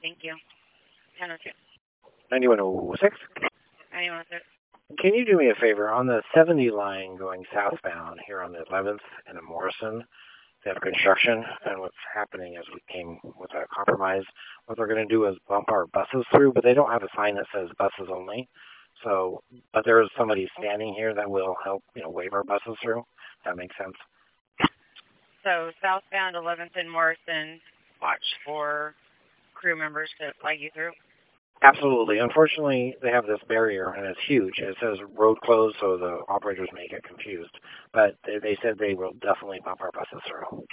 thank you. 10:02. 9106. 9106. Can you do me a favor? On the 70 line going southbound here on the 11th and in Morrison, they have construction, and what's happening is we came with a compromise. What they're going to do is bump our buses through, but they don't have a sign that says buses only. So, but there is somebody standing here that will help, wave our buses through. That makes sense. So southbound 11th and Morrison, watch for crew members to flag you through. Absolutely. Unfortunately, they have this barrier, and it's huge. It says road closed, so the operators may get confused. But they said they will definitely bump our buses through.